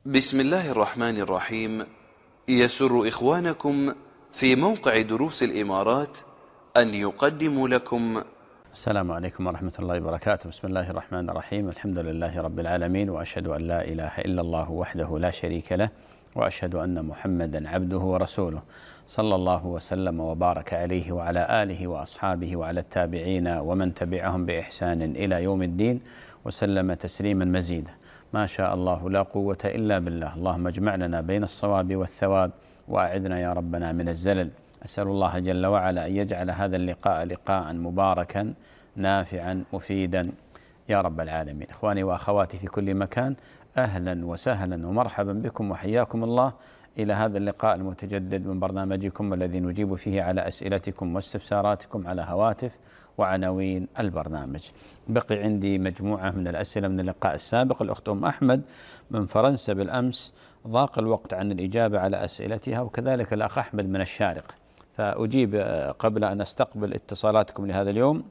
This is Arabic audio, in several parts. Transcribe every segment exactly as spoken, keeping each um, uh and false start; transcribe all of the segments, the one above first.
بسم الله الرحمن الرحيم. يسر إخوانكم في موقع دروس الإمارات أن يقدموا لكم. السلام عليكم ورحمة الله وبركاته. بسم الله الرحمن الرحيم. الحمد لله رب العالمين، وأشهد أن لا إله إلا الله وحده لا شريك له، وأشهد أن محمدا عبده ورسوله، صلى الله وسلم وبارك عليه وعلى آله وأصحابه وعلى التابعين ومن تبعهم بإحسان إلى يوم الدين، وسلم تسليما مزيدا. ما شاء الله لا قوة إلا بالله. اللهم اجمع لنا بين الصواب والثواب، وأعذنا يا ربنا من الزلل. أسأل الله جل وعلا أن يجعل هذا اللقاء لقاء مباركا نافعا مفيدا يا رب العالمين. إخواني وأخواتي في كل مكان، أهلا وسهلا ومرحبا بكم وحياكم الله إلى هذا اللقاء المتجدد من برنامجكم الذي نجيب فيه على أسئلتكم واستفساراتكم على هواتف وعناوين البرنامج. بقي عندي مجموعة من الأسئلة من اللقاء السابق. الأخت أم أحمد من فرنسا بالأمس ضاق الوقت عن الإجابة على أسئلتها، وكذلك الأخ أحمد من الشارقة، فأجيب قبل أن أستقبل اتصالاتكم لهذا اليوم.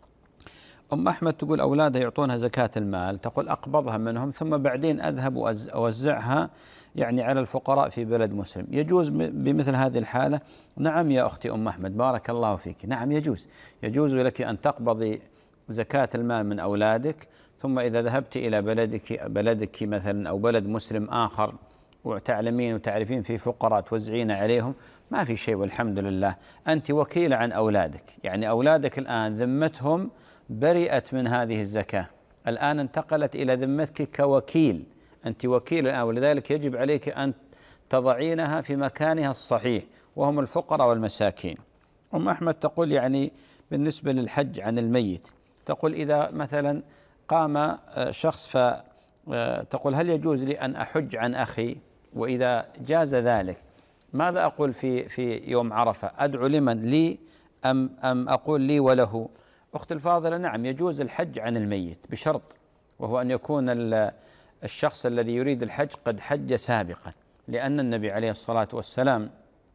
أم أحمد تقول أولادها يعطونها زكاة المال، تقول أقبضها منهم ثم بعدين أذهب وأوزعها يعني على الفقراء في بلد مسلم، يجوز بمثل هذه الحالة؟ نعم يا أختي أم أحمد، بارك الله فيك، نعم يجوز. يجوز لك أن تقبضي زكاة المال من أولادك، ثم إذا ذهبت إلى بلدك بلدك مثلا أو بلد مسلم آخر وتعلمين وتعرفين في فقراء توزعين عليهم، ما في شيء والحمد لله. أنت وكيلة عن أولادك، يعني أولادك الآن ذمتهم برئت من هذه الزكاة، الآن انتقلت إلى ذمتك كوكيل، أنت وكيل الآن، ولذلك يجب عليك أن تضعينها في مكانها الصحيح وهم الفقراء والمساكين. أم أحمد تقول يعني بالنسبة للحج عن الميت، تقول إذا مثلا قام شخص فتقول هل يجوز لي أن أحج عن أخي؟ وإذا جاز ذلك ماذا أقول في في يوم عرفة؟ أدعو لمن؟ لي أم أم أقول لي وله؟ أخت الفاضلة، نعم يجوز الحج عن الميت بشرط، وهو أن يكون الشخص الذي يريد الحج قد حج سابقا، لأن النبي عليه الصلاة والسلام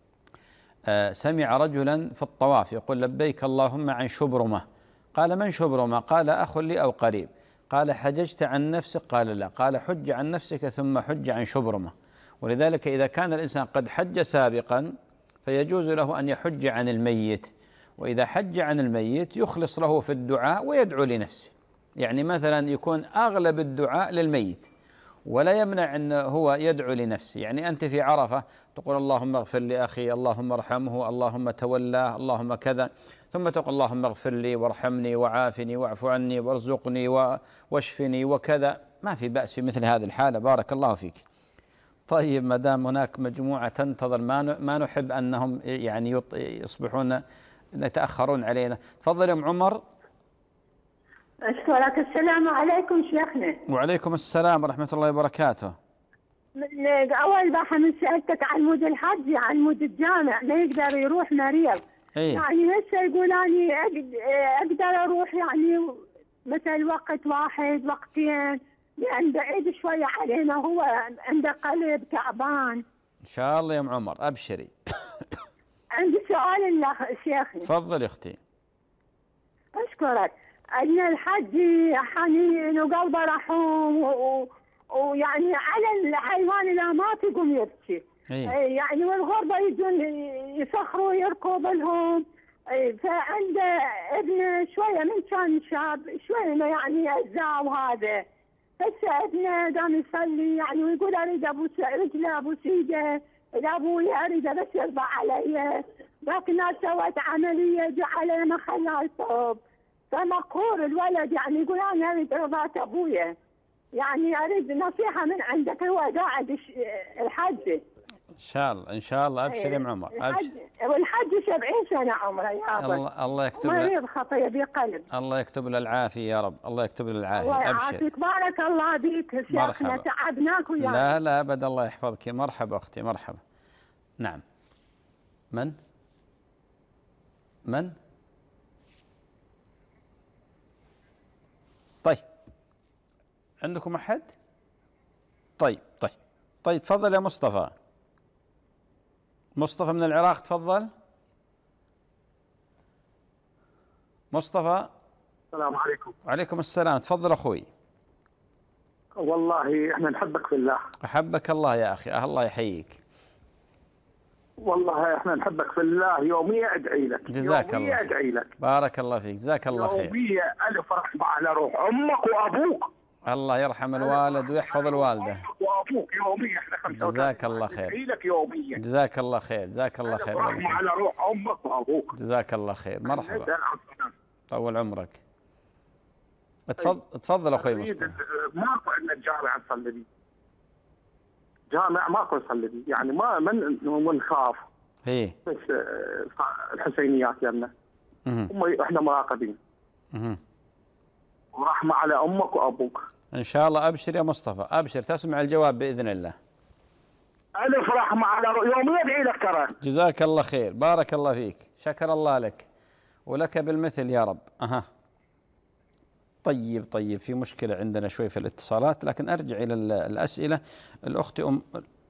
سمع رجلا في الطواف يقول لبيك اللهم عن شبرمة، قال من شبرمة؟ قال أخ لي أو قريب، قال حججت عن نفسك؟ قال لا، قال حج عن نفسك ثم حج عن شبرمة. ولذلك إذا كان الإنسان قد حج سابقا فيجوز له أن يحج عن الميت، وإذا حج عن الميت يخلص له في الدعاء ويدعو لنفسه، يعني مثلا يكون أغلب الدعاء للميت ولا يمنع أن هو يدعو لنفسه. يعني أنت في عرفة تقول اللهم اغفر لأخي، اللهم ارحمه، اللهم تولاه، اللهم كذا، ثم تقول اللهم اغفر لي وارحمني وعافني واعف عني وارزقني واشفني وكذا، ما في بأس في مثل هذه الحالة. بارك الله فيك. طيب، ما دام هناك مجموعة تنتظر، ما ما نحب أنهم يعني يصبحون يتأخرون علينا. تفضل يا أم عمر. أشكرك. السلام عليكم شيخنا. وعليكم السلام ورحمة الله وبركاته. أول بحث من سألتك عن مود الحج، عن مود الجامع، ما يقدر يروح مريض. إيه؟ يعني هسه يقول أني أقدر أروح يعني مثل وقت واحد وقتين، لأن بعيد شوية علينا، هو عنده قلب تعبان. إن شاء الله يا أم عمر، أبشري. عندي سؤال الله شيخي. تفضل يا أختي. أشكرك. أن الحج حنين وقلبه رحوم، ويعني على الحيوان لا ما تقوم يبكي. إيه؟ يعني والغربة يجون يسخروا يركض لهم. فعنده ابنه شوية من كان شاب شوية يعني أجزاء، وهذا هسه ابنه قام يصلي يعني ويقول أريد أبوس رجله أبوس إيده لأبوي، أريد بس يرضى علي، لكن سوت عملية جعله ما خلاه يصوب، فمقهور الولد، يعني يقول أنا أريد رضاة أبويا، يعني أريد نصيحة من عندك. هو قاعد الحج إن شاء الله إن شاء الله. أبشر يا أم عمر، أبشر. والحج سبعين سنة عمره يا أبا. الله الله يكتب له، مريض خطية بقلب. الله يكتب له العافية يا رب، الله يكتب له العافية. الله أبشر. يعافيك. بارك الله بيك شيخنا، تعبناك وياك. لا لا أبدا، الله يحفظك. مرحبا أختي، مرحبا. نعم. من؟ من؟ طيب، عندكم أحد؟ طيب طيب طيب تفضل يا مصطفى. مصطفى من العراق، تفضل مصطفى. السلام عليكم. وعليكم السلام، تفضل أخوي. والله احنا نحبك في الله. أحبك الله يا أخي، الله يحييك. والله احنا نحبك في الله، يوميا ادعي لك. جزاك يوميا الله. ادعي لك. بارك الله فيك، جزاك الله خير. يوميا الف رحمه على روح امك وابوك. الله يرحم الوالد ويحفظ الوالده. امك وابوك يوميا، احنا خمسة وثلاثين. جزاك الله خير. ادعي لك يوميا. جزاك الله خير، جزاك الله خير. الف رحمه على روح امك وابوك. جزاك الله خير. مرحبا. طول عمرك. تفضل تفضل اخوي مصطفى. ماكو عندنا جامع نصلي به. جامع ماكو نصلي به، يعني ما من نخاف. هي بس الحسينيات يمنا. هم احنا مراقبين. ورحمه على امك وابوك. ان شاء الله. ابشر يا مصطفى، ابشر، تسمع الجواب باذن الله. الف رحمه على يوميا ادعي لك ترى. جزاك الله خير، بارك الله فيك، شكر الله لك ولك بالمثل يا رب. اها طيب طيب، في مشكلة عندنا شوي في الاتصالات، لكن أرجع إلى الأسئلة. الأخت أم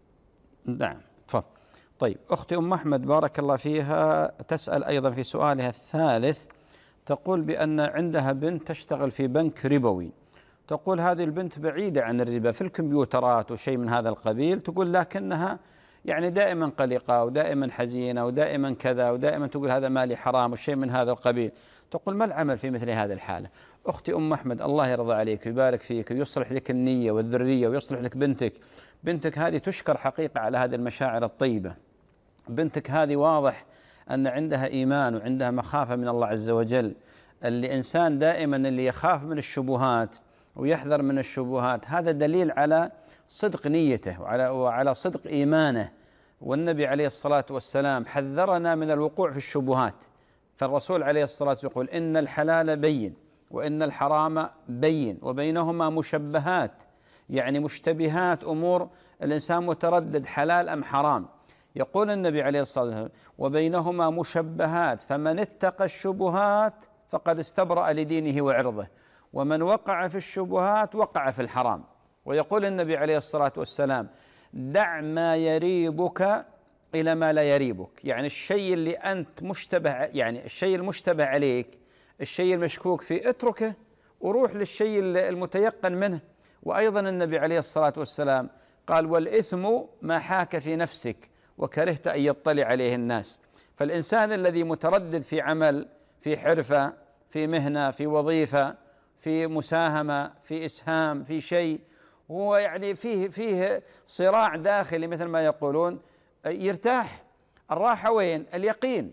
نعم تفضل. طيب أختي أم أحمد بارك الله فيها تسأل أيضا في سؤالها الثالث، تقول بأن عندها بنت تشتغل في بنك ربوي. تقول هذه البنت بعيدة عن الربا في الكمبيوترات وشيء من هذا القبيل، تقول لكنها يعني دائما قلقة ودائما حزينة ودائما كذا، ودائما تقول هذا مالي حرام وشيء من هذا القبيل. تقول ما العمل في مثل هذه الحالة؟ أختي أم أحمد الله يرضى عليك ويبارك فيك ويصلح لك النية والذرية ويصلح لك بنتك. بنتك هذه تشكر حقيقة على هذه المشاعر الطيبة. بنتك هذه واضح أن عندها إيمان وعندها مخافة من الله عز وجل. اللي إنسان دائما اللي يخاف من الشبهات ويحذر من الشبهات، هذا دليل على صدق نيته وعلى وعلى صدق إيمانه. والنبي عليه الصلاة والسلام حذرنا من الوقوع في الشبهات. فالرسول عليه الصلاة والسلام يقول إن الحلال بين وإن الحرام بين وبينهما مشبهات، يعني مشتبهات، أمور الإنسان متردد حلال أم حرام. يقول النبي عليه الصلاة والسلام وبينهما مشبهات فمن اتقى الشبهات فقد استبرأ لدينه وعرضه، ومن وقع في الشبهات وقع في الحرام. ويقول النبي عليه الصلاة والسلام دع ما يريبك إلى ما لا يريبك، يعني الشيء اللي أنت مشتبه، يعني الشيء المشتبه عليك، الشيء المشكوك فيه اتركه وروح للشيء المتيقن منه. وأيضا النبي عليه الصلاة والسلام قال والإثم ما حاك في نفسك وكرهت أن يطلع عليه الناس. فالإنسان الذي متردد في عمل، في حرفة، في مهنة، في وظيفة، في مساهمة، في إسهام، في شيء، هو يعني فيه فيه صراع داخلي مثل ما يقولون، يرتاح. الراحة وين؟ اليقين.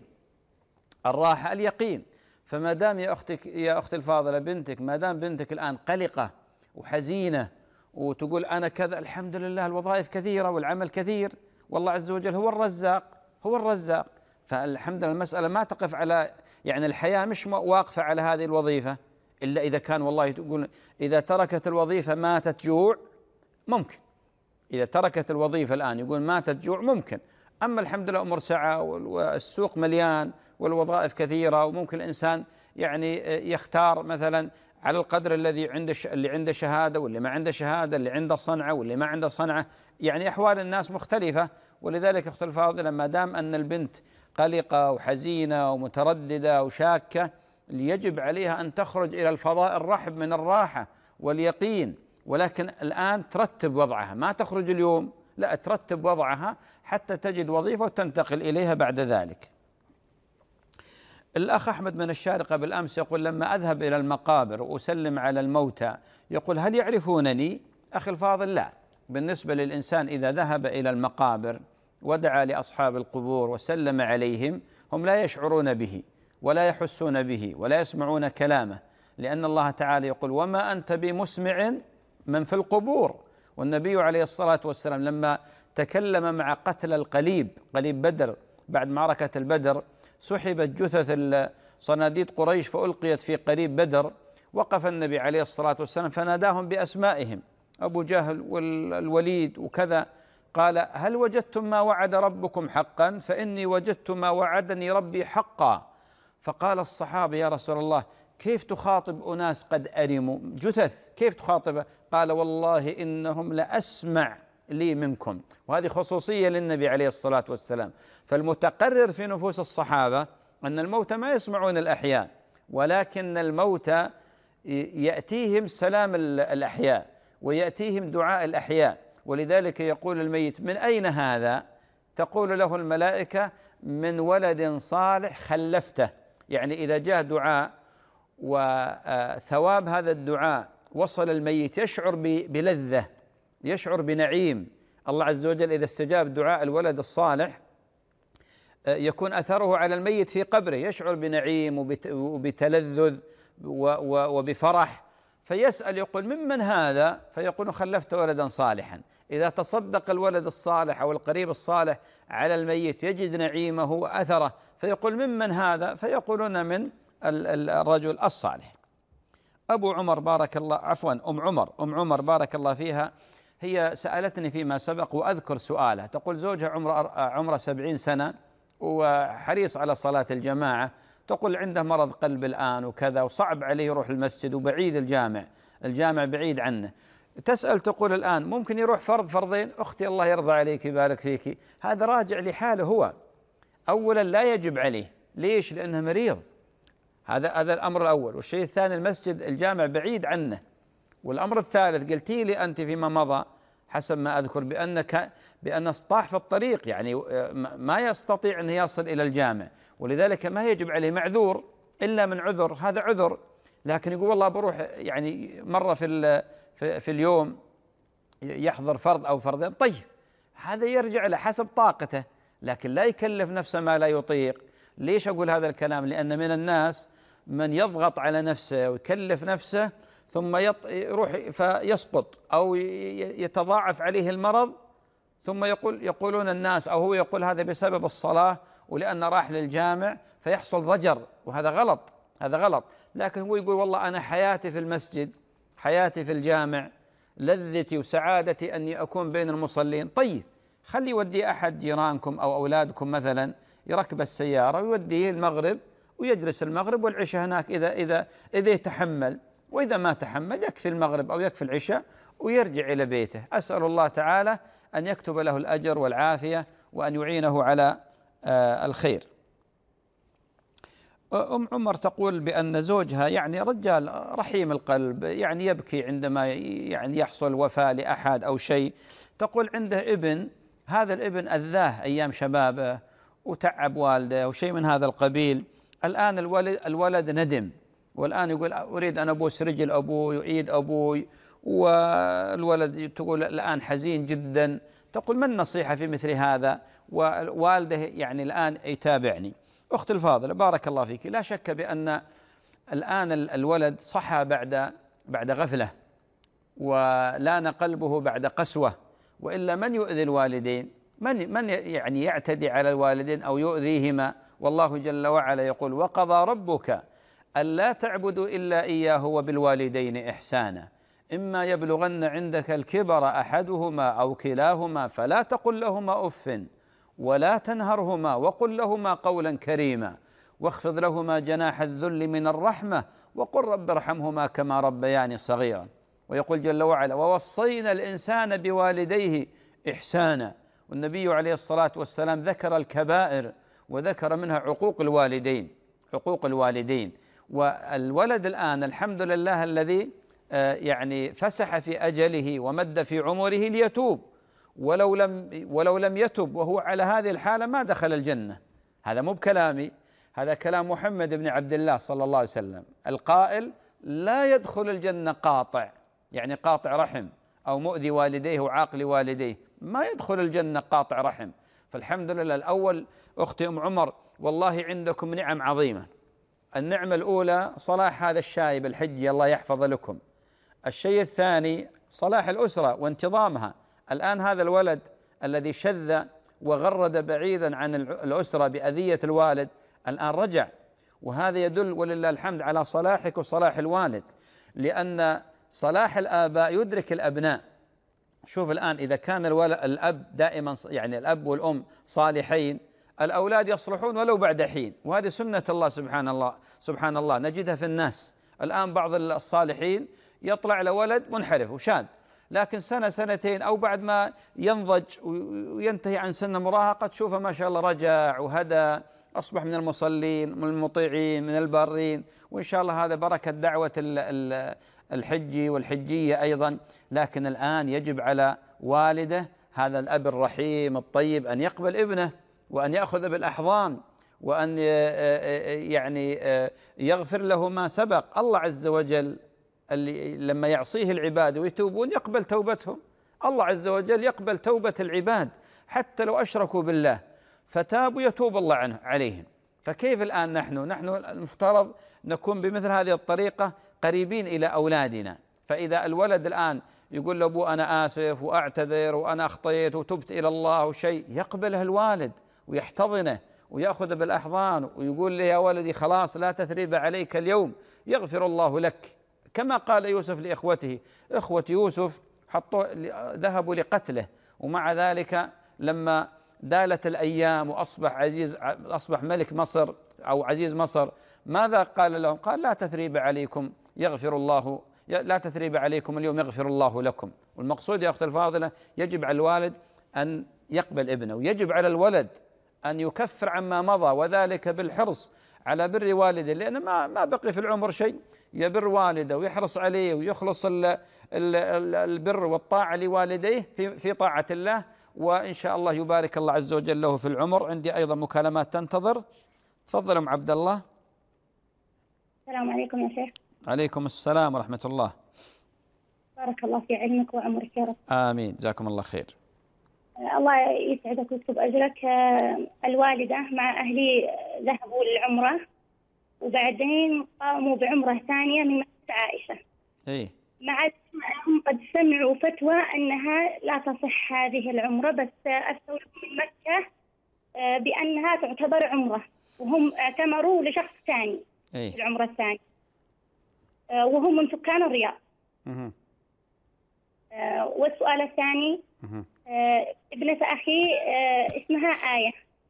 الراحة اليقين. فما دام يا أختك يا أختي الفاضلة بنتك، ما دام بنتك الآن قلقة وحزينة وتقول أنا كذا، الحمد لله الوظائف كثيرة والعمل كثير والله عز وجل هو الرزاق، هو الرزاق. فالحمد لله المسألة ما تقف على، يعني الحياة مش واقفة على هذه الوظيفة، إلا إذا كان والله تقول إذا تركت الوظيفة ماتت جوع، ممكن. إذا تركت الوظيفة الآن يقول ماتت جوع ممكن. أما الحمد لله أمور سعة والسوق مليان والوظائف كثيرة، وممكن الإنسان يعني يختار مثلا على القدر الذي عنده، اللي عنده شهادة واللي ما عنده شهادة، اللي عنده صنعة واللي ما عنده صنعة، يعني أحوال الناس مختلفة. ولذلك أخت الفاضلة ما دام أن البنت قلقة وحزينة ومترددة وشاكة، يجب عليها أن تخرج إلى الفضاء الرحب من الراحة واليقين. ولكن الآن ترتب وضعها، ما تخرج اليوم، لا ترتب وضعها حتى تجد وظيفة وتنتقل إليها بعد ذلك. الأخ أحمد من الشارقة بالأمس يقول لما أذهب إلى المقابر وأسلم على الموتى يقول هل يعرفونني؟ أخي الفاضل لا. بالنسبة للإنسان إذا ذهب إلى المقابر ودعا لأصحاب القبور وسلم عليهم، هم لا يشعرون به ولا يحسون به ولا يسمعون كلامه، لأن الله تعالى يقول وما أنت بمسمع من في القبور. والنبي عليه الصلاة والسلام لما تكلم مع قتل القليب، قليب بدر، بعد معركة البدر سحبت جثث صناديد قريش فألقيت في قليب بدر، وقف النبي عليه الصلاة والسلام فناداهم بأسمائهم، أبو جهل والوليد وكذا، قال هل وجدتم ما وعد ربكم حقا؟ فإني وجدت ما وعدني ربي حقا. فقال الصحابة يا رسول الله كيف تخاطب أناس قد أرموا جثث، كيف تخاطب؟ قال والله إنهم لأسمع لي منكم. وهذه خصوصية للنبي عليه الصلاة والسلام. فالمتقرر في نفوس الصحابة أن الموتى ما يسمعون الأحياء، ولكن الموتى يأتيهم سلام الأحياء، ويأتيهم دعاء الأحياء. ولذلك يقول الميت: من أين هذا؟ تقول له الملائكة: من ولد صالح خلفته. يعني إذا جاء دعاء وثواب هذا الدعاء وصل الميت يشعر بلذة، يشعر بنعيم. الله عز وجل إذا استجاب دعاء الولد الصالح يكون أثره على الميت في قبره، يشعر بنعيم وبتلذذ وبفرح، فيسأل يقول: ممن هذا؟ فيقول: خلفت ولدا صالحا. إذا تصدق الولد الصالح أو القريب الصالح على الميت يجد نعيمه وأثره، فيقول: ممن هذا؟ فيقولون: من الرجل الصالح. أبو عمر بارك الله عفوا أم عمر أم عمر بارك الله فيها، هي سألتني فيما سبق وأذكر سؤالها. تقول: زوجها عمره عمره سبعين سنة وحريص على صلاة الجماعة، تقول عنده مرض قلب الآن وكذا، وصعب عليه يروح المسجد وبعيد الجامع، الجامع بعيد عنه. تسأل تقول: الآن ممكن يروح فرض فرضين؟ أختي الله يرضى عليك يبارك فيك، هذا راجع لحاله هو. أولا لا يجب عليه، ليش؟ لأنه مريض، هذا هذا الأمر الأول. والشيء الثاني المسجد الجامع بعيد عنه. والأمر الثالث قلتي لي أنت فيما مضى حسب ما أذكر بأنك بأن اصطاح في الطريق، يعني ما يستطيع أن يصل إلى الجامع، ولذلك ما يجب عليه، معذور إلا من عذر، هذا عذر. لكن يقول: والله بروح يعني مرة في في اليوم يحضر فرض أو فرضين، طيب هذا يرجع له حسب طاقته، لكن لا يكلف نفسه ما لا يطيق. ليش أقول هذا الكلام؟ لأن من الناس من يضغط على نفسه ويكلف نفسه ثم يروح فيسقط أو يتضاعف عليه المرض، ثم يقول يقولون الناس أو هو يقول هذا بسبب الصلاة ولأن راح للجامع فيحصل ضجر، وهذا غلط، هذا غلط. لكن هو يقول: والله أنا حياتي في المسجد، حياتي في الجامع، لذتي وسعادتي أني أكون بين المصلين. طيب خلي يودي أحد جيرانكم أو أولادكم مثلا يركب السيارة ويوديه المغرب ويجلس المغرب والعشاء هناك، إذا إذا إذا يتحمل، وإذا ما تحمل يكفي المغرب أو يكفي العشاء ويرجع إلى بيته. أسأل الله تعالى أن يكتب له الأجر والعافية وأن يعينه على آه الخير. أم عمر تقول بأن زوجها يعني رجال رحيم القلب، يعني يبكي عندما يعني يحصل وفاة لأحد أو شيء. تقول عنده ابن، هذا الابن أذاه أيام شبابه وتعب والده وشيء من هذا القبيل. الآن الولد الولد ندم، والآن يقول: أريد أن أبوس رجل أبوي ويعيد أبوي، والولد تقول الآن حزين جدا. تقول: ما النصيحة في مثل هذا؟ ووالده يعني الآن يتابعني. أخت الفاضلة بارك الله فيك، لا شك بأن الآن الولد صحى بعد بعد غفلة ولان قلبه بعد قسوة، وإلا من يؤذي الوالدين؟ من من يعني يعتدي على الوالدين أو يؤذيهما؟ والله جل وعلا يقول: وقضى ربك ألا تعبدوا إلا إياه وبالوالدين إحسانا إما يبلغن عندك الكبر أحدهما أو كلاهما فلا تقل لهما أف ولا تنهرهما وقل لهما قولا كريما واخفض لهما جناح الذل من الرحمة وقل رب ارحمهما كما ربياني صغيرا. ويقول جل وعلا: ووصينا الإنسان بوالديه إحسانا. والنبي عليه الصلاة والسلام ذكر الكبائر وذكر منها عقوق الوالدين، عقوق الوالدين. والولد الآن الحمد لله الذي يعني فسح في أجله ومد في عمره ليتوب، ولو لم ولو لم يتب وهو على هذه الحالة ما دخل الجنة. هذا مو بكلامي، هذا كلام محمد بن عبد الله صلى الله عليه وسلم القائل: لا يدخل الجنة قاطع، يعني قاطع رحم أو مؤذي والديه وعاقل والديه، ما يدخل الجنة قاطع رحم. فالحمد لله. الأول أختي أم عمر والله عندكم نعم عظيمة. النعمة الأولى صلاح هذا الشايب الحجي الله يحفظ لكم. الشيء الثاني صلاح الأسرة وانتظامها. الآن هذا الولد الذي شذ وغرد بعيدا عن الأسرة بأذية الوالد الآن رجع، وهذا يدل ولله الحمد على صلاحك وصلاح الوالد، لأن صلاح الآباء يدرك الأبناء. شوف الآن إذا كان الولد الأب دائما يعني الأب والأم صالحين الأولاد يصلحون ولو بعد حين، وهذه سنة الله سبحان الله سبحان الله نجدها في الناس. الآن بعض الصالحين يطلع لولد منحرف وشاذ، لكن سنة سنتين أو بعد ما ينضج وينتهي عن سن المراهقة تشوفه ما شاء الله رجع وهدى، أصبح من المصلين من المطيعين من البارين، وإن شاء الله هذا بركة دعوة الحجي والحجية أيضا، لكن الآن يجب على والده هذا الأب الرحيم الطيب أن يقبل ابنه وأن يأخذ بالأحضان وأن يعني يغفر له ما سبق. الله عز وجل اللي لما يعصيه العباد ويتوبون يقبل توبتهم، الله عز وجل يقبل توبة العباد حتى لو أشركوا بالله فتابوا يتوب الله عنه عليهم. فكيف الآن نحن نحن المفترض نكون بمثل هذه الطريقة قريبين إلى أولادنا. فإذا الولد الآن يقول له أبو أنا آسف وأعتذر وأنا أخطيت وتبت إلى الله وشيء، يقبله الوالد ويحتضنه ويأخذ بالأحضان ويقول لي يا ولدي خلاص لا تثريب عليك اليوم يغفر الله لك، كما قال يوسف لإخوته. إخوة يوسف حطوا ذهبوا لقتله، ومع ذلك لما دالت الأيام وأصبح عزيز أصبح ملك مصر أو عزيز مصر، ماذا قال لهم؟ قال لا تثريب عليكم يغفر الله لا تثريب عليكم اليوم يغفر الله لكم. والمقصود يا أخت الفاضلة يجب على الوالد أن يقبل ابنه، ويجب على الولد أن يكفر عما مضى، وذلك بالحرص على بر والده، لأن ما ما بقي في العمر شيء، يبر والده ويحرص عليه ويخلص ال ال البر والطاعة لوالديه في في طاعة الله، وإن شاء الله يبارك الله عز وجل له في العمر. عندي أيضا مكالمات تنتظر، تفضل أم عبد الله. السلام عليكم يا شيخ. عليكم السلام ورحمة الله. بارك الله في علمك وعمرك يا رب. آمين، جزاكم الله خير. الله يسعدك ويكتب أجرك. الوالدة مع أهلي ذهبوا للعمرة وبعدين قاموا بعمرة ثانية من مسجد عائشة. إيه. مع هم قد سمعوا فتوى أنها لا تصح هذه العمرة، بس أفتوا من مكة بأنها تعتبر عمرة، وهم اعتمروا لشخص ثاني. إيه. العمرة الثانية وهم من سكان الرياض. مه. والسؤال الثاني، مه. ابنة أخي اسمها آية.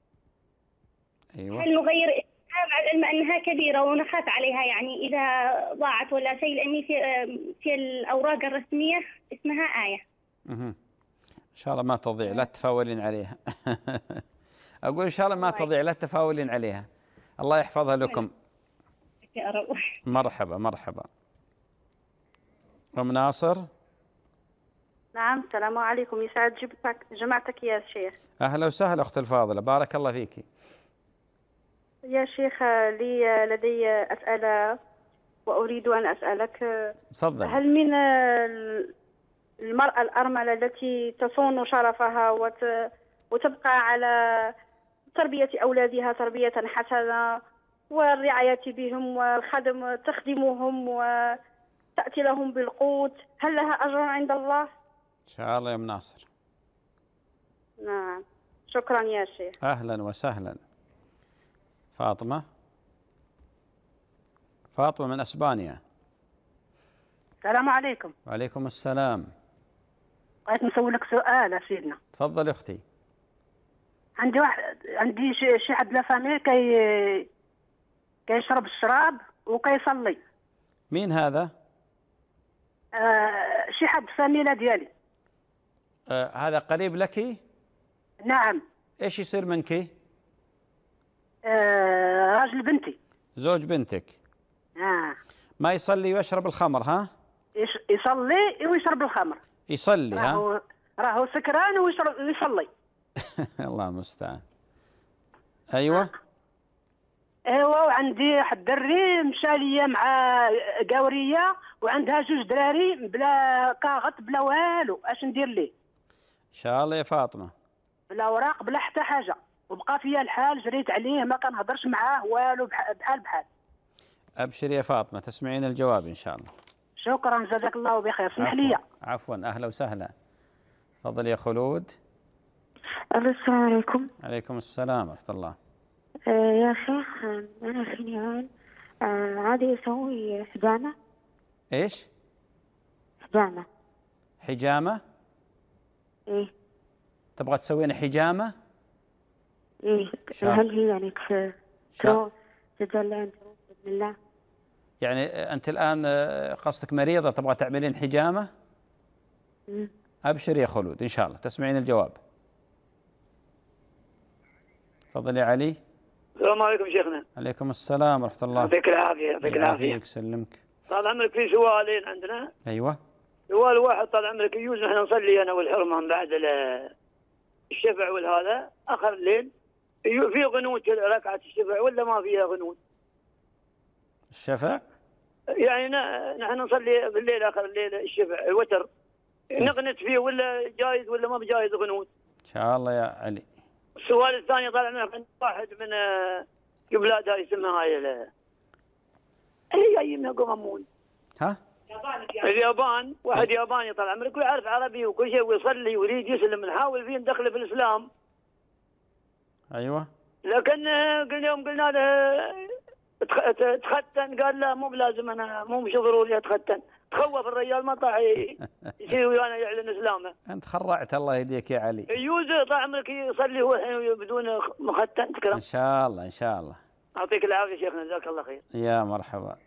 أيوة. هل نغير اسمها مع العلم أنها كبيرة ونخاف عليها يعني إذا ضاعت ولا شيء، لأني في في الأوراق الرسمية اسمها آية. مه. إن شاء الله ما تضيع، لا تفاولين عليها. أقول إن شاء الله ما تضيع، لا تفاولين عليها، الله يحفظها لكم. يا رب. مرحبا مرحبا. أم ناصر. نعم، السلام عليكم، يسعد جبتك جمعتك يا شيخ. أهلا وسهلا أختي الفاضلة، بارك الله فيك. يا شيخ لي لدي أسئلة وأريد أن أسألك. تفضل. هل من المرأة الأرملة التي تصون شرفها وتبقى على تربية أولادها تربية حسنة والرعاية بهم والخدم تخدمهم وتأتي لهم بالقوت، هل لها أجر عند الله؟ إن شاء الله يا أم ناصر. نعم، شكرا يا شيخ. أهلا وسهلا. فاطمة. فاطمة من أسبانيا. السلام عليكم. وعليكم السلام. بغيت نسول لك سؤال يا سيدنا. تفضل أختي. عندي واحد عندي شي شي حد لا فامي كي كيشرب الشراب وكيصلي. مين هذا؟ آه شي حد فاميلا ديالي. آه هذا قريب لك؟ نعم. ايش يصير منك؟ آه راجل بنتي. زوج بنتك. اه. ما يصلي ويشرب الخمر ها؟ يصلي ويشرب الخمر. يصلي ها؟ راهو راهو سكران ويشرب ويصلي. الله المستعان. ايوه. ايوا، وعندي واحد الدري مشى ليا مع قاوريه وعندها جوج دراري بلا كاغط بلا والو، اش ندير ليه؟ ان شاء الله يا فاطمه. بلا اوراق بلا حتى حاجه، وبقى فيا الحال، جريت عليه ما كنهضرش معاه والو، بحال بحال. ابشر يا فاطمه، تسمعين الجواب ان شاء الله. شكرا، جزاك الله بخير. اسمح لي. عفوا، اهلا وسهلا. تفضل يا خلود. السلام عليكم. عليكم السلام ورحمه الله. آه يا شيخ، انا في نيران آه عادي اسوي حجامه. ايش؟ حجامه. حجامه؟ ايه. تبغى تسوين حجامه؟ ايه. شاء. هل هي يعني تروح تتجلى باذن الله؟ يعني انت الان قصدك مريضه تبغى تعملين حجامه؟ مم. ابشر يا خلود ان شاء الله تسمعين الجواب. تفضل يا علي. السلام عليكم شيخنا. عليكم السلام ورحمه الله. يعطيك العافيه. يعطيك العافيه. يسلمك. طال عمرك في سؤالين عندنا. أيوة. سؤال واحد طال عمرك، يجوز نحن نصلي أنا والحرمان بعد الشفع والهذا آخر الليل في غنوت ركعة الشفع ولا ما فيها غنوت؟ الشفع؟ يعني نحن نصلي بالليل آخر الليل الشفع الوتر نقنت فيه ولا جايز ولا ما بجايز غنوت؟ إن شاء الله يا علي. السؤال الثاني طال عمرك، واحد من بلاد هاي اسمها هاي هي ايامنا قممون. ها؟ اليابان، واحد ياباني طال عمرك ويعرف عربي وكل شيء ويصلي ويريد يسلم، نحاول فيه ندخله في الاسلام. ايوه. لكن قلنا يوم قلنا له تختن، قال لا مو بلازم، انا مو مش ضروري اتختن. تخوف الرجال ما طاح يصير ويانا يعلن اسلامه. انت خرعت الله يهديك يا علي. يجوز طال عمرك يصلي هو الحين بدون مختن تكرم. ان شاء الله ان شاء الله. يعطيك العافيه شيخنا، جزاك الله خير. يا مرحبا.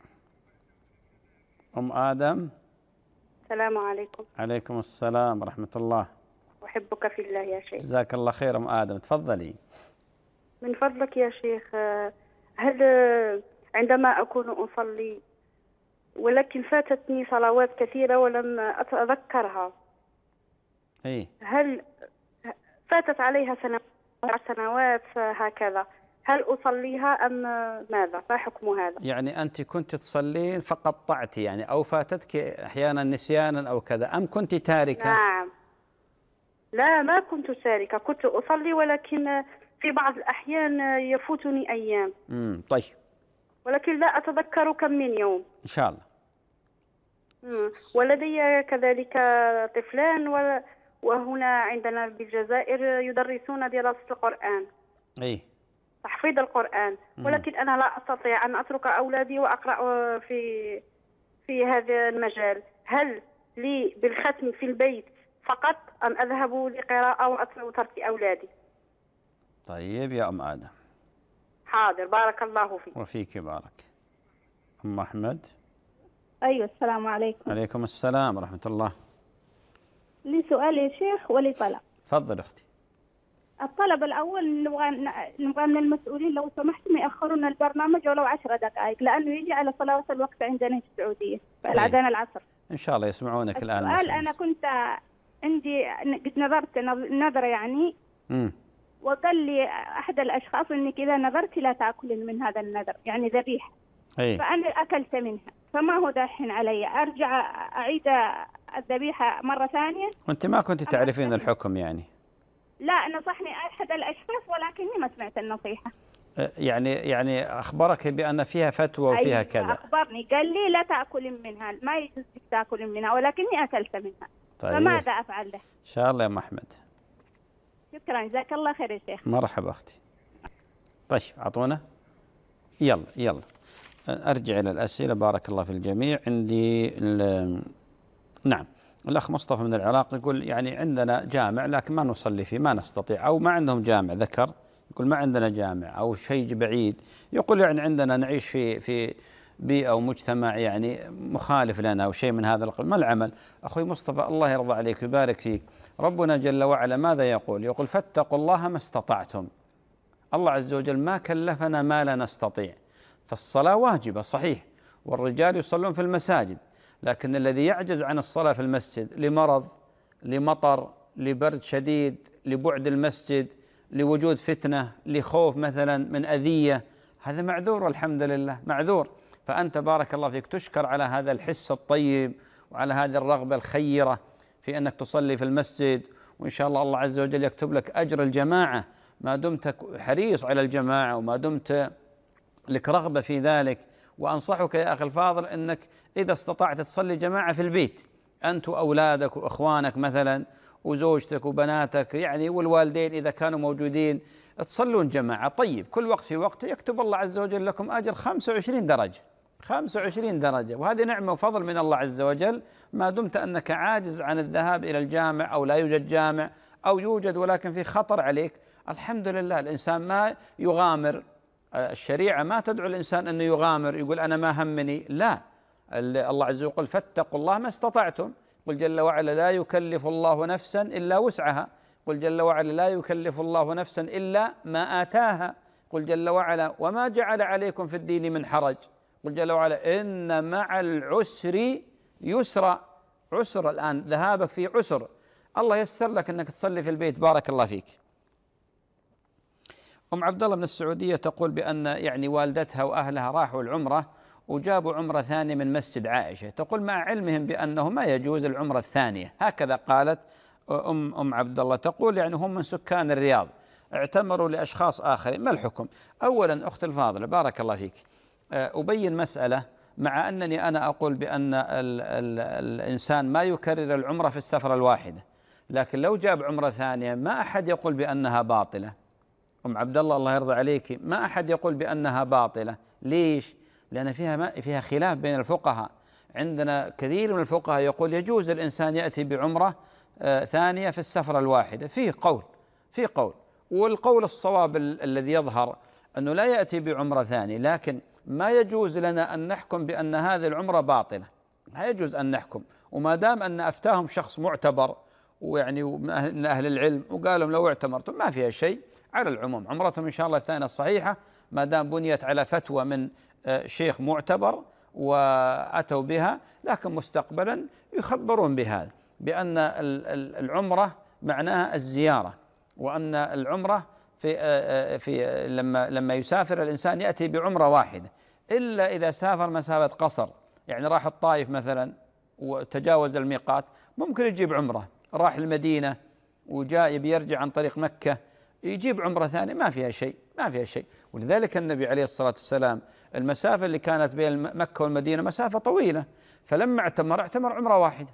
ام ادم. السلام عليكم. عليكم السلام ورحمه الله. احبك في الله يا شيخ. جزاك الله خير ام ادم، تفضلي. من فضلك يا شيخ، هل عندما اكون اصلي ولكن فاتتني صلوات كثيرة ولم أتذكرها، إيه؟ هل فاتت عليها سنوات سنوات هكذا، هل أصليها أم ماذا؟ ما حكم هذا؟ يعني أنت كنت تصلين فقطعتي يعني، أو فاتتك أحيانا نسيانا أو كذا، أم كنت تاركة؟ نعم. لا ما كنت تاركة، كنت أصلي ولكن في بعض الأحيان يفوتني أيام. امم طيب. ولكن لا أتذكر كم من يوم. إن شاء الله. مم. ولدي كذلك طفلان، وهنا عندنا بالجزائر يدرسون دراسة القرآن. إيه؟ تحفيظ القرآن. مم. ولكن أنا لا أستطيع أن أترك أولادي وأقرأ في في هذا المجال. هل لي بالختم في البيت فقط أم أذهب لقراءة وترك أولادي؟ طيب يا أم آدم. حاضر، بارك الله فيك. وفيك بارك. أم أحمد. أيوة السلام عليكم. عليكم السلام ورحمة الله. لي سؤال يا شيخ ولي طلب. تفضل أختي. الطلب الأول، نبغى نبغى من المسؤولين لو سمحتم يأخرون البرنامج ولو عشر دقائق، لأنه يجي على صلاة الوقت عندنا في السعودية الأذان العصر. إن شاء الله يسمعونك الآن. السؤال أنا كنت عندي قد نظرت نظرة يعني، امم وقال لي أحد الأشخاص إنك إذا نظرت لا تأكلين من هذا النذر، يعني ذبيحة. أي. فأنا أكلت منها، فما هو داحين علي أرجع أعيد الذبيحة مرة ثانية؟ وأنت ما كنت تعرفين الحكم يعني؟ لا، نصحني أحد الأشخاص ولكني ما سمعت النصيحة. يعني يعني أخبرك بأن فيها فتوى وفيها أيوة كذا؟ أخبرني، قال لي لا تأكلين منها، ما يجوز لك تأكلين منها، ولكني أكلت منها. طيب. فماذا أفعل له؟ إن شاء الله يا أم أحمد. شكرا، جزاك الله خير يا شيخ. مرحبا أختي. طيب أعطونا. يلا يلا أرجع إلى الأسئلة. بارك الله في الجميع. عندي نعم الأخ مصطفى من العراق يقول يعني عندنا جامع لكن ما نصلي فيه، ما نستطيع، أو ما عندهم جامع، ذكر يقول ما عندنا جامع أو شيء بعيد. يقول يعني عندنا نعيش في في بيئة أو مجتمع يعني مخالف لنا أو شيء من هذا القبيل. ما العمل؟ أخوي مصطفى الله يرضى عليك ويبارك فيك، ربنا جل وعلا ماذا يقول؟ يقول فاتقوا الله ما استطعتم. الله عز وجل ما كلفنا ما لا نستطيع. فالصلاة واجبة صحيح، والرجال يصلون في المساجد، لكن الذي يعجز عن الصلاة في المسجد لمرض، لمطر، لبرد شديد، لبعد المسجد، لوجود فتنة، لخوف مثلا من أذية، هذا معذور الحمد لله معذور. فأنت بارك الله فيك تشكر على هذا الحس الطيب وعلى هذه الرغبة الخيرة في أنك تصلي في المسجد، وإن شاء الله الله عز وجل يكتب لك أجر الجماعة ما دمت حريص على الجماعة وما دمت لك رغبة في ذلك. وأنصحك يا أخي الفاضل أنك إذا استطعت تصلي جماعة في البيت، أنت وأولادك وإخوانك مثلا وزوجتك وبناتك يعني والوالدين إذا كانوا موجودين، تصلون جماعة. طيب كل وقت في وقت يكتب الله عز وجل لكم أجر خمسة وعشرين درجة، خمسة وعشرين درجة، وهذه نعمة وفضل من الله عز وجل ما دمت أنك عاجز عن الذهاب إلى الجامع أو لا يوجد جامع أو يوجد ولكن في خطر عليك. الحمد لله الإنسان ما يغامر، الشريعة ما تدعو الإنسان أنه يغامر يقول أنا ما همني، لا، الله عز وجل يقول فاتقوا الله ما استطعتم. قل جل وعلا لا يكلف الله نفسا إلا وسعها، قل جل وعلا لا يكلف الله نفسا إلا ما آتاها، قل جل وعلا وما جعل عليكم في الدين من حرج قل جل وعلا إن مع العسر يسرا. عسر الآن ذهابك في عسر، الله يسر لك أنك تصلي في البيت، بارك الله فيك. أم عبد الله من السعودية تقول بأن يعني والدتها وأهلها راحوا العمرة وجابوا عمرة ثانية من مسجد عائشة، تقول مع علمهم بأنه ما يجوز العمرة الثانية، هكذا قالت أم أم عبد الله. تقول يعني هم من سكان الرياض اعتمروا لأشخاص آخرين، ما الحكم؟ أولا أخت الفاضلة بارك الله فيك، أبين مسألة، مع أنني أنا أقول بأن ال ال الإنسان ما يكرر العمرة في السفرة الواحدة، لكن لو جاب عمرة ثانية ما أحد يقول بأنها باطلة. أم عبد الله الله يرضى عليك، ما أحد يقول بأنها باطلة. ليش؟ لأن فيها ما فيها خلاف بين الفقهاء. عندنا كثير من الفقهاء يقول يجوز الإنسان يأتي بعمرة آه ثانية في السفرة الواحدة، فيه قول فيه قول والقول الصواب ال الذي يظهر أنه لا يأتي بعمرة ثانية، لكن ما يجوز لنا أن نحكم بأن هذه العمرة باطلة، لا يجوز أن نحكم. وما دام أن أفتاهم شخص معتبر ويعني من أهل العلم وقال لهم لو اعتمرتم ما فيها شيء، على العموم عمرتهم إن شاء الله الثانية صحيحة ما دام بنيت على فتوى من شيخ معتبر وأتوا بها، لكن مستقبلا يخبرون بهذا بأن العمرة معناها الزيارة، وأن العمرة في في لما لما يسافر الإنسان يأتي بعمرة واحدة، إلا إذا سافر مسافة قصر، يعني راح الطائف مثلا وتجاوز الميقات ممكن يجيب عمرة، راح المدينة وجاء بيرجع عن طريق مكة يجيب عمرة ثانية، ما فيها شيء ما فيها شيء. ولذلك النبي عليه الصلاة والسلام المسافة اللي كانت بين مكة والمدينة مسافة طويلة، فلما اعتمر اعتمر عمرة واحدة.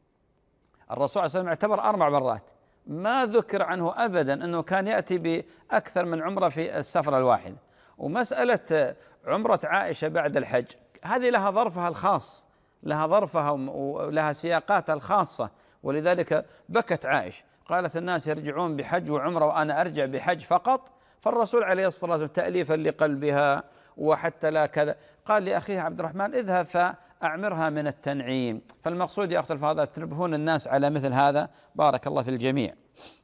الرسول صلى الله عليه وسلم اعتمر أربع مرات، ما ذكر عنه أبدا أنه كان يأتي بأكثر من عمرة في السفرة الواحدة. ومسألة عمرة عائشة بعد الحج هذه لها ظرفها الخاص، لها ظرفها ولها سياقاتها الخاصة، ولذلك بكت عائشة قالت الناس يرجعون بحج وعمرة وأنا أرجع بحج فقط. فالرسول عليه الصلاة والسلام تأليفا لقلبها وحتى لا كذا قال لأخيه عبد الرحمن اذهب فأعمرها من التنعيم. فالمقصود يا أخت الفاضلة تنبهون الناس على مثل هذا، بارك الله في الجميع.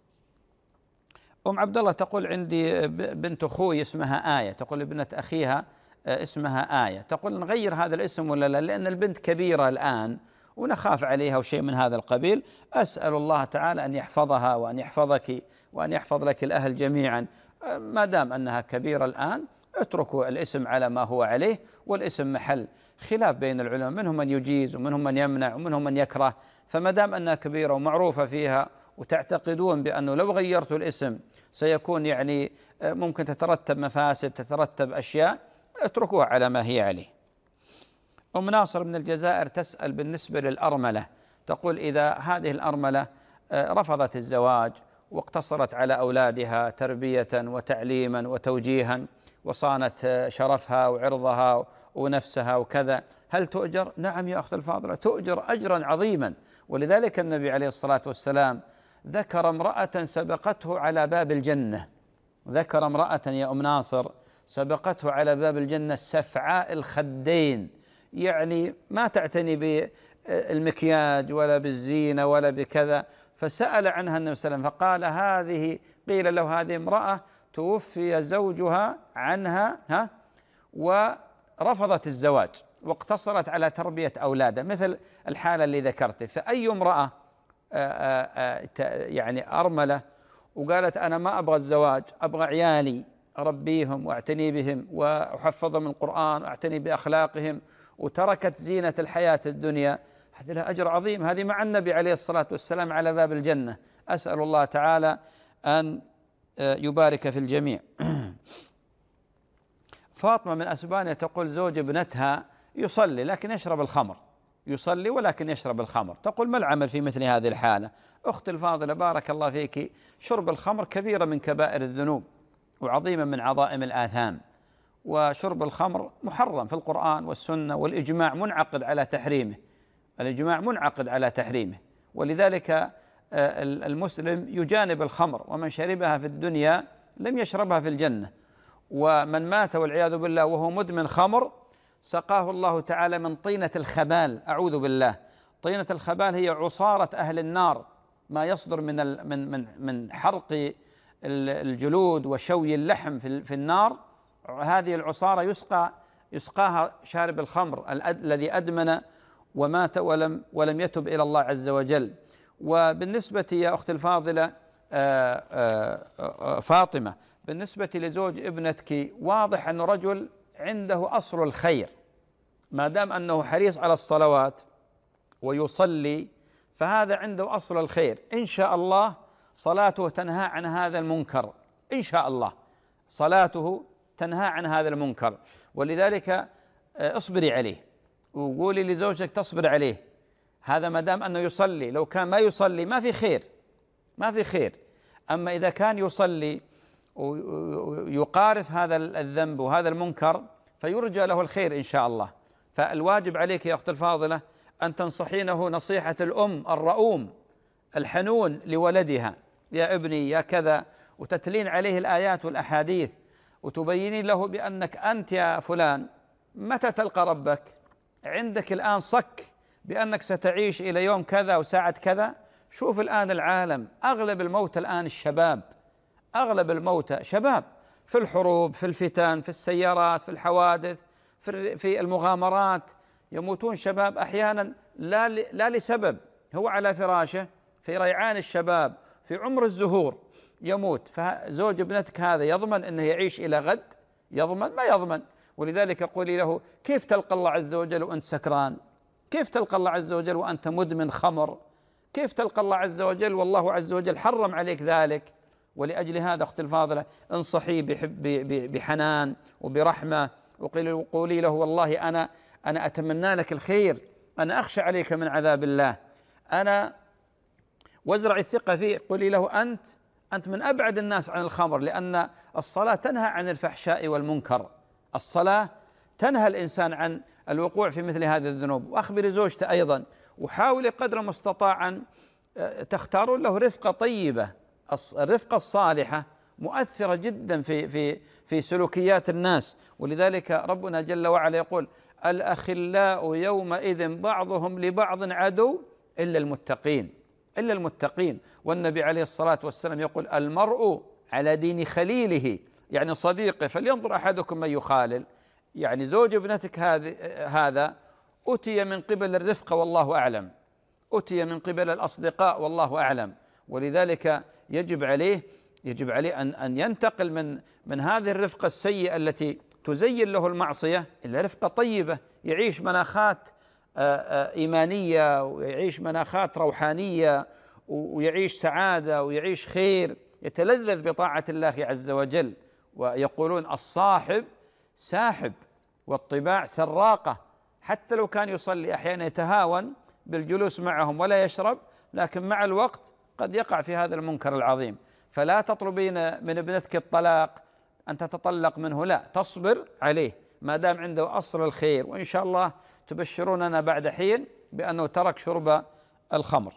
أم عبد الله تقول عندي بنت أخوي اسمها آية، تقول ابنة أخيها اسمها آية، تقول نغير هذا الاسم ولا لا، لأن البنت كبيرة الآن ونخاف عليها وشيء من هذا القبيل. أسأل الله تعالى أن يحفظها وأن يحفظك وأن يحفظ لك الأهل جميعا. ما دام أنها كبيرة الآن اتركوا الاسم على ما هو عليه، والاسم محل خلاف بين العلماء، منهم من يجيز ومنهم من يمنع ومنهم من يكره. فما دام أنها كبيرة ومعروفة فيها وتعتقدون بأنه لو غيرتوا الاسم سيكون يعني ممكن تترتب مفاسد تترتب أشياء، اتركوها على ما هي عليه. أم ناصر من الجزائر تسأل بالنسبة للأرملة، تقول إذا هذه الأرملة رفضت الزواج واقتصرت على أولادها تربية وتعليما وتوجيها وصانت شرفها وعرضها ونفسها وكذا، هل تؤجر؟ نعم يا أخت الفاضلة تؤجر أجرا عظيما. ولذلك النبي عليه الصلاة والسلام ذكر امرأة سبقته على باب الجنة، ذكر امرأة يا أم ناصر سبقته على باب الجنة سفعاء الخدين، يعني ما تعتني بالمكياج ولا بالزينة ولا بكذا، فسأل عنها النبي صلى الله عليه وسلم فقال هذه، قيل له هذه امرأة توفي زوجها عنها ها ورفضت الزواج واقتصرت على تربية أولادها، مثل الحالة اللي ذكرته. فأي امرأة يعني أرملة وقالت أنا ما أبغى الزواج، أبغى عيالي أربيهم وأعتني بهم وأحفظهم القرآن وأعتني بأخلاقهم، وتركت زينة الحياة الدنيا، هذا لها أجر عظيم. هذه مع النبي عليه الصلاة والسلام على باب الجنة. أسأل الله تعالى أن يبارك في الجميع. فاطمة من أسبانيا تقول زوج ابنتها يصلي لكن يشرب الخمر، يصلي ولكن يشرب الخمر، تقول ما العمل في مثل هذه الحالة؟ أخت الفاضلة بارك الله فيك، شرب الخمر كبيرة من كبائر الذنوب وعظيمة من عظائم الآثام، وشرب الخمر محرم في القرآن والسنة، والإجماع منعقد على تحريمه، الإجماع منعقد على تحريمه. ولذلك المسلم يجانب الخمر، ومن شربها في الدنيا لم يشربها في الجنة. ومن مات والعياذ بالله وهو مدمن خمر سقاه الله تعالى من طينة الخبال، أعوذ بالله. طينة الخبال هي عصارة أهل النار، ما يصدر من من من من حرق الجلود وشوي اللحم في في النار، هذه العصارة يسقى يسقاها شارب الخمر الذي أدمن ومات ولم ولم يتب إلى الله عز وجل. وبالنسبة يا أختي الفاضلة فاطمة، بالنسبة لزوج ابنتك واضح أنه رجل عنده أصل الخير، ما دام أنه حريص على الصلوات ويصلي فهذا عنده أصل الخير، إن شاء الله صلاته تنهى عن هذا المنكر، إن شاء الله صلاته تنهى عن هذا المنكر. ولذلك اصبري عليه وقولي لزوجك تصبر عليه، هذا ما دام أنه يصلي، لو كان ما يصلي ما في خير، ما في خير. أما إذا كان يصلي ويقارف هذا الذنب وهذا المنكر فيرجى له الخير إن شاء الله. فالواجب عليك يا أخت الفاضلة أن تنصحينه نصيحة الأم الرؤوم الحنون لولدها، يا ابني يا كذا، وتتلين عليه الآيات والأحاديث وتبينين له بأنك أنت يا فلان متى تلقى ربك؟ عندك الآن صك بأنك ستعيش إلى يوم كذا وساعة كذا. شوف الآن العالم أغلب الموتى الآن الشباب، أغلب الموتى شباب، في الحروب، في الفتن، في السيارات، في الحوادث، في المغامرات، يموتون شباب أحيانا لا لا لسبب، هو على فراشه في ريعان الشباب في عمر الزهور يموت. فزوج ابنتك هذا يضمن أنه يعيش إلى غد؟ يضمن؟ ما يضمن. ولذلك قولي له كيف تلقى الله عز وجل وأنت سكران؟ كيف تلقى الله عز وجل وأنت مدمن خمر؟ كيف تلقى الله عز وجل والله عز وجل حرم عليك ذلك؟ ولأجل هذا أختي الفاضلة انصحي بحنان وبرحمة، وقولي له والله أنا أنا أتمنى لك الخير، أنا أخشى عليك من عذاب الله، أنا وازرعي الثقة فيه. قولي له أنت أنت من أبعد الناس عن الخمر، لأن الصلاة تنهى عن الفحشاء والمنكر، الصلاة تنهى الإنسان عن الوقوع في مثل هذه الذنوب. وأخبري زوجته أيضا، وحاولي قدر المستطاع أن تختارون له رفقة طيبة. الرفقة الصالحة مؤثرة جدا في في في سلوكيات الناس. ولذلك ربنا جل وعلا يقول الأخلاء يومئذ بعضهم لبعض عدو إلا المتقين، إلا المتقين. والنبي عليه الصلاة والسلام يقول المرء على دين خليله، يعني صديقه، فلينظر أحدكم من يخالل. يعني زوج ابنتك هذا أتي من قبل الرفقة والله أعلم، أتي من قبل الأصدقاء والله أعلم. ولذلك يجب عليه يجب عليه أن أن ينتقل من من هذه الرفقة السيئة التي تزين له المعصية إلى رفقة طيبة، يعيش مناخات إيمانية ويعيش مناخات روحانية ويعيش سعادة ويعيش خير، يتلذذ بطاعة الله عز وجل. ويقولون الصاحب ساحب والطباع سراقة، حتى لو كان يصلي أحيانا يتهاون بالجلوس معهم ولا يشرب، لكن مع الوقت قد يقع في هذا المنكر العظيم. فلا تطلبين من ابنتك الطلاق أن تتطلق منه، لا، تصبر عليه ما دام عنده أصل الخير، وإن شاء الله تبشروننا بعد حين بأنه ترك شرب الخمر.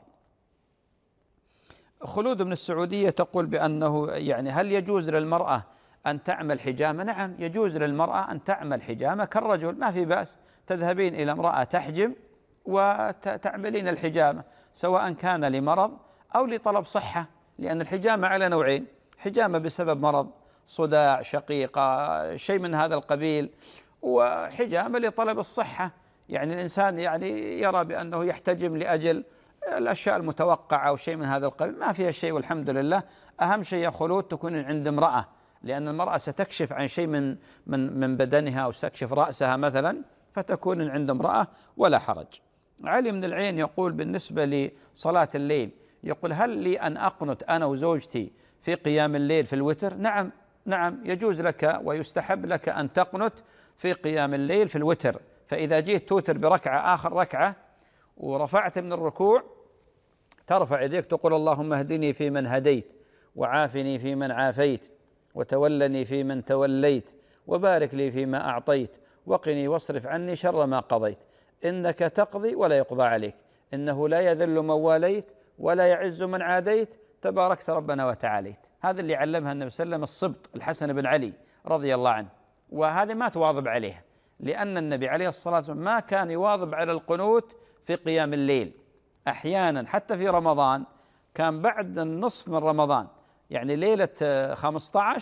خلود من السعودية تقول بأنه يعني هل يجوز للمرأة أن تعمل حجامة؟ نعم، يجوز للمرأة أن تعمل حجامة كالرجل، ما في بأس، تذهبين إلى امرأة تحجم وتعملين الحجامة، سواء كان لمرض أو لطلب صحة، لأن الحجامة على نوعين: حجامة بسبب مرض، صداع، شقيقة، شيء من هذا القبيل، وحجامة لطلب الصحة، يعني الإنسان يعني يرى بأنه يحتجم لأجل الأشياء المتوقعة أو شيء من هذا القبيل، ما فيها شيء والحمد لله. أهم شيء يا خلود تكون عند امرأة، لأن المرأة ستكشف عن شيء من من من بدنها أو ستكشف رأسها مثلا، فتكون عند امرأة ولا حرج. علي من العين يقول بالنسبة لصلاة الليل، يقول هل لي أن أقنت أنا وزوجتي في قيام الليل في الوتر؟ نعم نعم، يجوز لك ويستحب لك أن تقنت في قيام الليل في الوتر. فإذا جيت توتر بركعة آخر ركعة ورفعت من الركوع، ترفع يديك تقول اللهم اهدني فيمن هديت، وعافني فيمن عافيت، وتولني فيمن توليت، وبارك لي فيما أعطيت، وقني واصرف عني شر ما قضيت، إنك تقضي ولا يقضى عليك، إنه لا يذل من واليت ولا يعز من عاديت، تباركت ربنا وتعاليت. هذا اللي علمها النبي صلى الله عليه وسلم الصبط الحسن بن علي رضي الله عنه، وهذا ما تواظب عليها، لأن النبي عليه الصلاة والسلام ما كان يواظب على القنوت في قيام الليل. أحيانا حتى في رمضان كان بعد النصف من رمضان، يعني ليلة خمسة عشر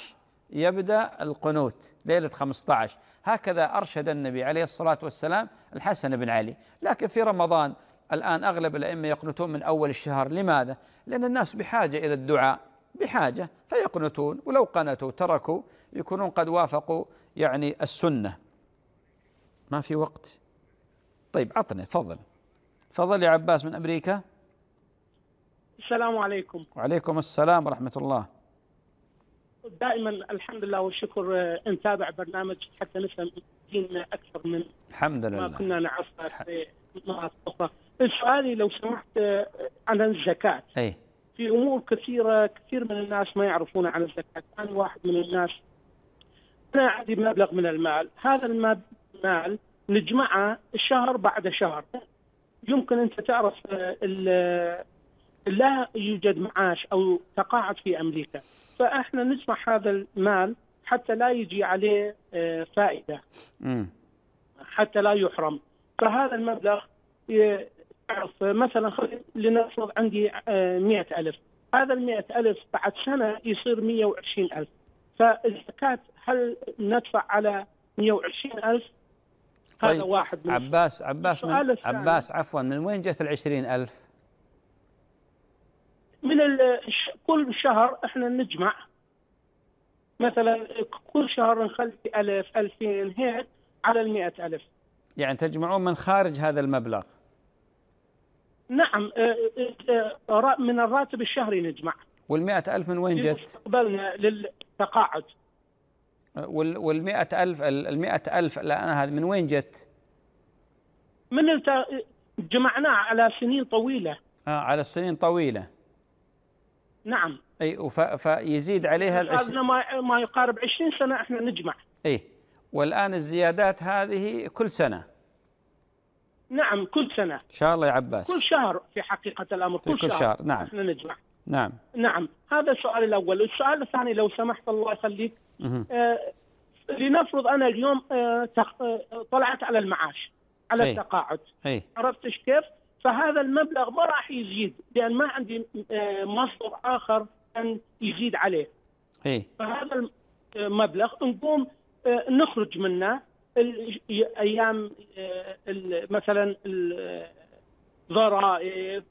يبدأ القنوت ليلة خمسة عشر، هكذا أرشد النبي عليه الصلاة والسلام الحسن بن علي. لكن في رمضان الآن أغلب الأئمة يقنتون من أول الشهر. لماذا؟ لأن الناس بحاجة إلى الدعاء، بحاجة فيقنتون، ولو قنتوا تركوا يكونون قد وافقوا يعني السنة. ما في وقت. طيب عطني، تفضل تفضل يا عباس من أمريكا. السلام عليكم. وعليكم السلام ورحمة الله. دائما الحمد لله والشكر نتابع برنامج حتى نفهم ديننا أكثر من الحمد لله ما كنا نعرفه في مناطق أخرى. سؤالي لو سمحت عن الزكاة. أي. في أمور كثيرة كثير من الناس ما يعرفون عن الزكاة. أنا واحد من الناس، أنا عندي مبلغ من المال، هذا المال نجمعه شهر بعد شهر. يمكن أنت تعرف لا يوجد معاش أو تقاعد في أمريكا، فإحنا نجمع هذا المال حتى لا يجي عليه فائدة، م. حتى لا يحرم. فهذا المبلغ تعرف مثلا لنفرض عندي مئة ألف، هذا المئة ألف بعد سنة يصير مئة وعشرين ألف، فالزكاة هل ندفع على مئة وعشرين ألف؟ طيب. هذا واحد من عباس عباس من عباس عفوا من وين جت العشرين ألف؟ من كل شهر احنا نجمع مثلا كل شهر نخلي ألف ألفين هيك على المئة ألف. يعني تجمعون من خارج هذا المبلغ؟ نعم، من الراتب الشهري نجمع. والمئة ألف من وين جت؟ مستقبلنا للتقاعد. والمئة ألف المئة ألف الآن هذه من وين جت؟ من الت... جمعناه على سنين طويلة. آه على سنين طويلة. نعم. أي وف... فيزيد عليها العشرين. ما ما يقارب عشرين سنة احنا نجمع. أي والآن الزيادات هذه كل سنة. نعم كل سنة. إن شاء الله يا عباس. كل شهر في حقيقة الأمر. كل, كل شهر. شهر. نعم. احنا نجمع. نعم. نعم، هذا السؤال الأول. السؤال الثاني لو سمحت الله يخليك، آه لنفرض أنا اليوم آه تخ... آه طلعت على المعاش، على أي. التقاعد. أي. عرفتش كيف؟ فهذا المبلغ ما راح يزيد لأن ما عندي آه مصدر آخر أن يزيد عليه. أي. فهذا المبلغ نقوم آه نخرج منه أيام آه مثلا الضرائب،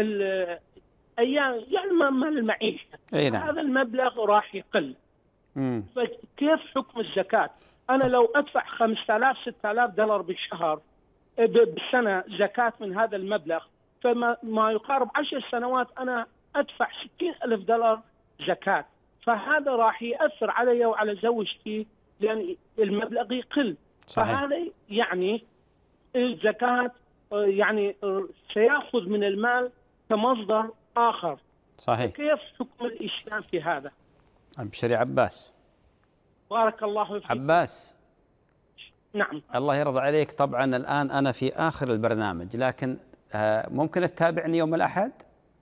أيام يعني مال المعيشة. نعم. هذا المبلغ راح يقل. مم. فكيف حكم الزكاة؟ أنا لو أدفع خمسة آلاف ستة آلاف دولار بالشهر بالسنة زكاة من هذا المبلغ، فما ما يقارب عشر سنوات أنا أدفع ستين ألف دولار زكاة. فهذا راح يأثر علي وعلى زوجتي لأن المبلغ يقل. صحيح. فهذا يعني الزكاة يعني سيأخذ من المال كمصدر آخر. صحيح. كيف حكم الإسلام في هذا؟ أبشر يا عباس. بارك الله فيك. عباس. نعم. الله يرضى عليك. طبعا الآن أنا في آخر البرنامج، لكن ممكن تتابعني يوم الأحد؟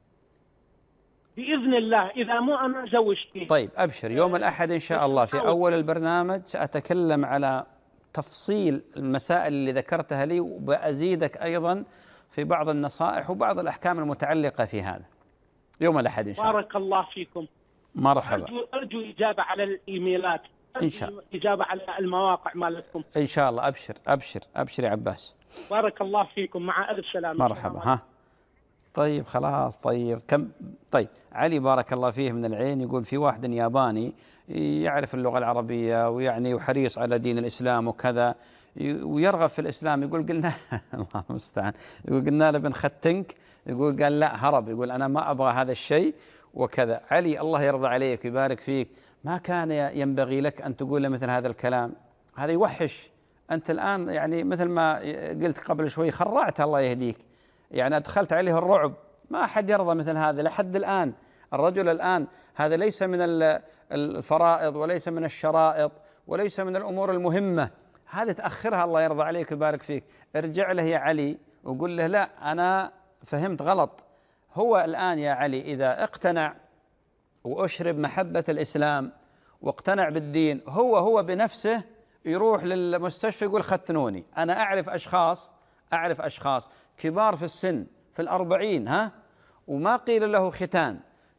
بإذن الله، إذا مو أنا زوجتي. طيب أبشر، يوم الأحد إن شاء الله في أول البرنامج سأتكلم على تفصيل المسائل اللي ذكرتها لي، وبأزيدك أيضا في بعض النصائح وبعض الأحكام المتعلقة في هذا يوم الأحد إن شاء الله. بارك الله فيكم. مرحبا. أرجو, أرجو إجابة على الإيميلات. إن شاء الله. إجابة على المواقع مالتكم. إن شاء الله. أبشر أبشر أبشر يا عباس. بارك الله فيكم، مع ألف سلامة. مرحبا. ها طيب خلاص. طيب كم طيب علي بارك الله فيه من العين يقول في واحد ياباني يعرف اللغة العربية ويعني وحريص على دين الإسلام وكذا ويرغب في الإسلام، يقول قلنا الله المستعان، يقول قلنا له بنختنك، يقول قال لا هرب، يقول أنا ما أبغى هذا الشيء وكذا. علي الله يرضى عليك ويبارك فيك، ما كان ينبغي لك أن تقول له مثل هذا الكلام، هذا يوحش. أنت الآن يعني مثل ما قلت قبل شوي خرعت الله يهديك، يعني أدخلت عليه الرعب. ما أحد يرضى مثل هذا لحد الآن. الرجل الآن هذا ليس من الفرائض وليس من الشرائط وليس من الأمور المهمة، هذا تأخرها الله يرضى عليك ويبارك فيك. ارجع له يا علي وقول له لا أنا فهمت غلط. هو الآن يا علي إذا اقتنع وأشرب محبة الإسلام واقتنع بالدين، هو هو بنفسه يروح للمستشفى يقول ختنوني. أنا أعرف أشخاص أعرف أشخاص كبار في السن في الأربعين ها وما قيل له ختان،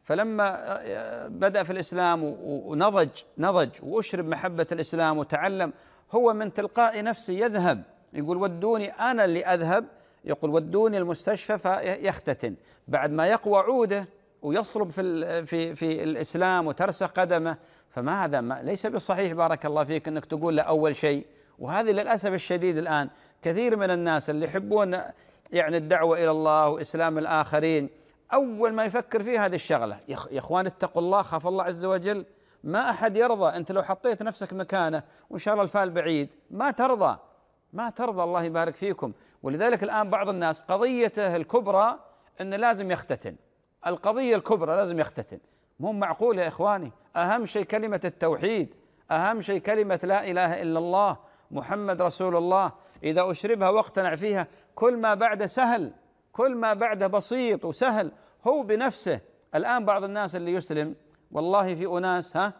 فلما بدأ في الإسلام ونضج نضج وأشرب محبة الإسلام وتعلم، هو من تلقاء نفسه يذهب، يقول ودوني أنا اللي أذهب، يقول ودوني المستشفى فيختتن، بعد ما يقوى عوده ويصلب في في في الإسلام وترسخ قدمه. فما هذا ما ليس بالصحيح بارك الله فيك أنك تقول له أول شيء. وهذه للأسف الشديد الآن كثير من الناس اللي يحبون يعني الدعوة إلى الله وإسلام الآخرين، أول ما يفكر في هذه الشغلة، يا إخوان اتقوا الله، خاف الله عز وجل. ما أحد يرضى، أنت لو حطيت نفسك مكانه وإن شاء الله الفال بعيد ما ترضى، ما ترضى، الله يبارك فيكم. ولذلك الآن بعض الناس قضيته الكبرى أنه لازم يختتن، القضية الكبرى لازم يختتن. مو معقول يا إخواني، أهم شيء كلمة التوحيد، أهم شيء كلمة لا إله إلا الله محمد رسول الله. إذا أشربها واقتنع فيها كل ما بعده سهل، كل ما بعده بسيط وسهل هو بنفسه. الآن بعض الناس اللي يسلم، والله في أناس ها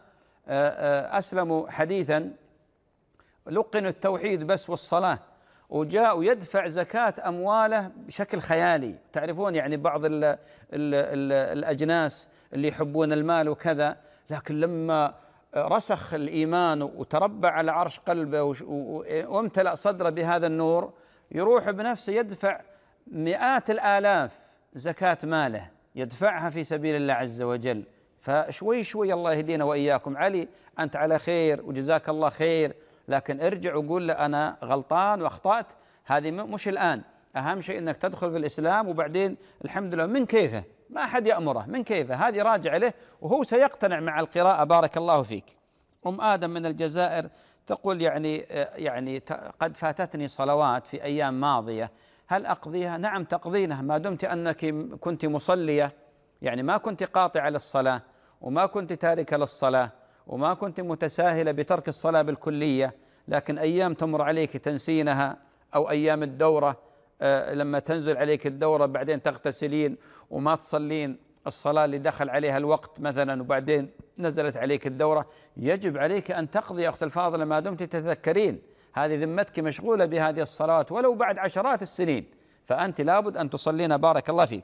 أسلموا حديثا لقنوا التوحيد بس والصلاة، وجاء يدفع زكاة أمواله بشكل خيالي. تعرفون يعني بعض ال ال ال الأجناس اللي يحبون المال وكذا، لكن لما رسخ الإيمان وتربع على عرش قلبه وامتلأ صدره بهذا النور، يروح بنفسه يدفع مئات الآلاف زكاة ماله، يدفعها في سبيل الله عز وجل. فشوي شوي الله يهدينا وإياكم. علي أنت على خير وجزاك الله خير، لكن ارجع وقول له أنا غلطان وأخطأت. هذه مش الآن، أهم شيء أنك تدخل في الإسلام وبعدين الحمد لله من كيفه، ما أحد يأمره، من كيفه هذه راجع له وهو سيقتنع مع القراءة. بارك الله فيك. أم آدم من الجزائر تقول يعني يعني قد فاتتني صلوات في أيام ماضية، هل أقضيها؟ نعم تقضينها ما دمت أنك كنت مصلية، يعني ما كنت قاطعة للصلاة وما كنت تاركة للصلاة وما كنت متساهلة بترك الصلاة بالكلية، لكن أيام تمر عليك تنسينها، أو أيام الدورة آه لما تنزل عليك الدورة بعدين تغتسلين وما تصلين الصلاة اللي دخل عليها الوقت مثلا وبعدين نزلت عليك الدورة، يجب عليك أن تقضي يا أخت الفاضلة ما دمت تتذكرين. هذه ذمتك مشغولة بهذه الصلوات ولو بعد عشرات السنين، فأنت لابد أن تصلين. بارك الله فيك.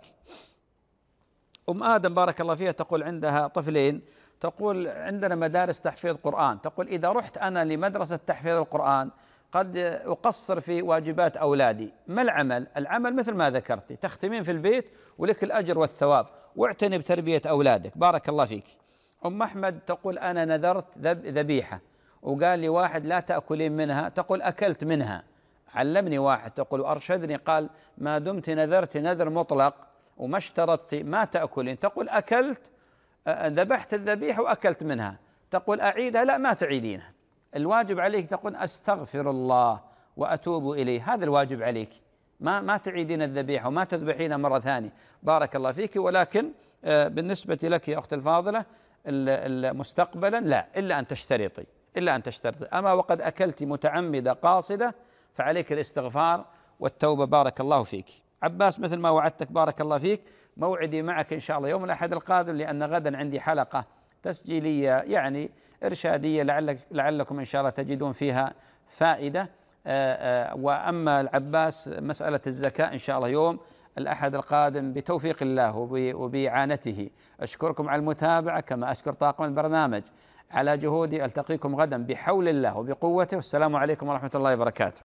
أم آدم بارك الله فيها تقول عندها طفلين، تقول عندنا مدارس تحفيظ قرآن، تقول إذا رحت أنا لمدرسة تحفيظ القرآن قد أقصر في واجبات أولادي، ما العمل؟ العمل مثل ما ذكرتي، تختمين في البيت ولك الأجر والثواب، واعتني بتربية أولادك. بارك الله فيك. أم أحمد تقول أنا نذرت ذبيحة وقال لي واحد لا تأكلين منها، تقول أكلت منها، علمني واحد تقول وأرشدني قال ما دمت نذرت نذر مطلق وما اشترطت ما تأكلين، تقول أكلت ذبحت الذبيحة وأكلت منها، تقول أعيدها؟ لا ما تعيدينها، الواجب عليك تقول أستغفر الله وأتوب إليه، هذا الواجب عليك، ما ما تعيدين الذبيحة وما تذبحينها مرة ثانية. بارك الله فيك. ولكن بالنسبة لك يا أخت الفاضلة مستقبلا لا، إلا أن تشترطي، إلا أن تشترطي. أما وقد أكلت متعمدة قاصدة فعليك الاستغفار والتوبة. بارك الله فيك. عباس مثل ما وعدتك بارك الله فيك، موعدي معك إن شاء الله يوم الأحد القادم، لأن غدا عندي حلقة تسجيلية يعني إرشادية لعلك لعلكم إن شاء الله تجدون فيها فائدة. آآ آآ وأما العباس مسألة الزكاة إن شاء الله يوم الأحد القادم بتوفيق الله وبإعانته. أشكركم على المتابعة، كما أشكر طاقم البرنامج على جهودي. ألتقيكم غدا بحول الله وبقوته، والسلام عليكم ورحمة الله وبركاته.